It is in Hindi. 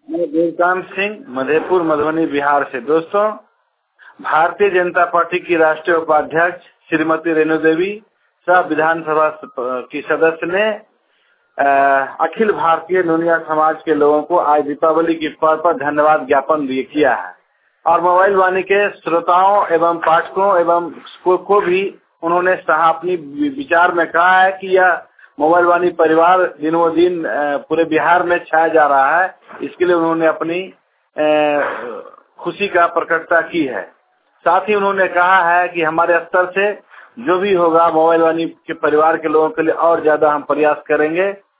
मैं देवकांत सिंह, मधेपुर, मधुबनी, बिहार से। दोस्तों, भारतीय जनता पार्टी की राष्ट्रीय उपाध्यक्ष श्रीमती रेणु देवी सह विधानसभा की सदस्य ने अखिल भारतीय नूनिया समाज के लोगों को आज दीपावली के पर्व पर धन्यवाद ज्ञापन किया है और मोबाइल वाणी के श्रोताओं एवं पाठकों एवं को भी उन्होंने अपनी विचार में कहा है कि यह मोबाइल वाणी परिवार दिनों दिन पूरे बिहार में छाया जा रहा है। इसके लिए उन्होंने अपनी खुशी का प्रकटता की है। साथ ही उन्होंने कहा है कि हमारे स्तर से जो भी होगा मोबाइल वाणी के परिवार के लोगों के लिए और ज्यादा हम प्रयास करेंगे।